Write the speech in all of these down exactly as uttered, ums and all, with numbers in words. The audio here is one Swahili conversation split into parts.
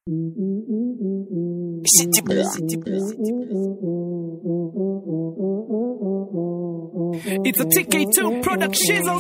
City Boy. It's a T K two production.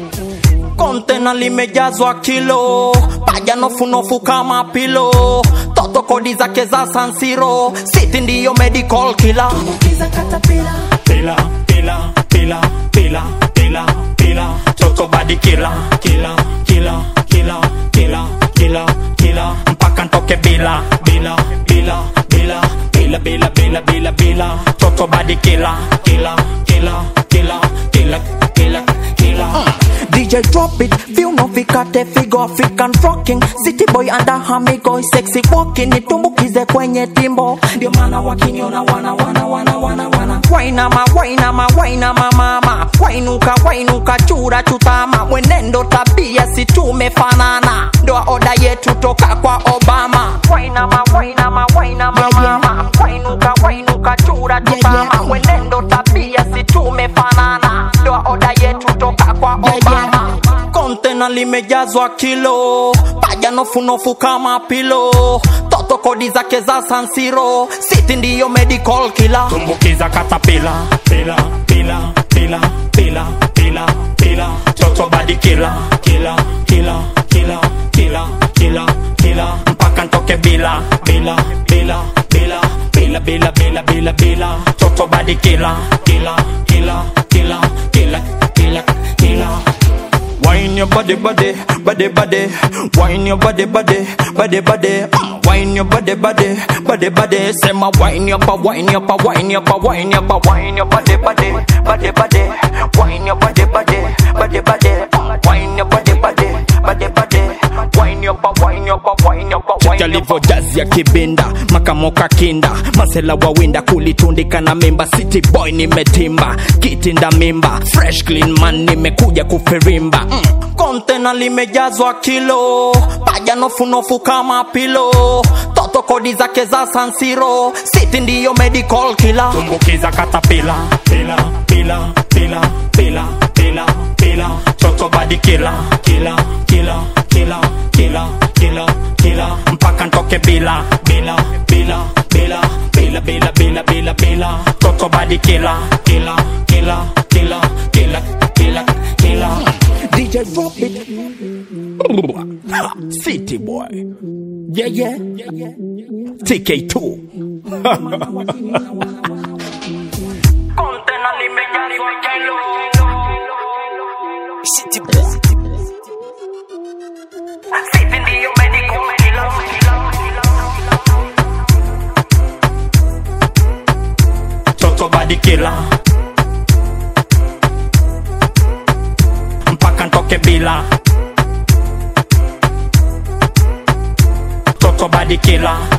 Kontena limejazwa kilo, paja nofu nofu kama pilo. Toto kodi zake za San Siro, City ndiyo medical killer. Tumbukiza katapila, Pila, pila, pila, pila, pila, pila. Toto body killer, killer, killer, killer, killer, killer, killer. Mpaka ntoke bila, bila, bila, bila, bila, bila, bila, bila, bila. Toto body killer, killer, killer, killer, killer, killer, killer. Mm. D J drop it, feel no vikate figo African rocking. City boy under hamigo, sexy walking. Nitumbukize kwenye timbo, ndio maana wakiniona wana wana wana wana wana. Wainama, wainama, wainama mama, wainuka, wainuka, chura chutama. Mwenendo tabia si tumefanana, ndoa oda yetu toka kwa Obama. Wainama, wainama, wainama mama, wainuka, wainuka, chura chutama. Mwenendo tabia si tumefanana, ndoa oda yetu toka kwa Obama. Kontena limejazwa kilo, paja nofu nofu kama pilo. Toto kodi zake za San Siro, City ndiyo medical killer. Tumbukiza katapila, pila, pila, pila, pila, pila, pila. Toto body killer, killer, killer, killer, killer, killer, killer. Mpaka ntoke bila, bila, bila, bila, bila, bila, bila, bila, bila. Toto body killer, killer, killer, killer, killer, killer, killer. Wine your body, body, body, body. Wine your body, body, body, body. Mm. Wine your body, body, body, body. Say my wine your pa, wine your pa, wine your pa, wine your pa, wine your body, body, body, body. Wine your body, body, body, body. Mm. Wine your body, body, body, body. Wine your pa, wine your pa, wine your pa, wine your pa. Jazz ya kibinda, makamoka kinda. Masela wa winda kulitundika na mimba. City boy nimetimba, kitinda mimba. Fresh clean man nimekuja kufirimba. Mm. Kontena limejazwa kilo, paja nofu nofu kama pilo. Toto kodi zake za San Siro, City ndiyo medical killer. Tumbukiza katapila, pila, pila, pila, pila, pila, pila. Toto body killer, killer, killer, killer, killer, killer, killer. Mpaka ntoke bila, bila, bila, bila, bila, bila, bila, bila, bila. Toto body killer, killer, killer, killer, killer, killer, killer. D J drop it. City boy. Yeah, yeah. T K two. Kontena limejazwa kilo. City Boy. City ndiyo medical killer. Toto body killer. Mpaka ntoke bila. Toto body killer.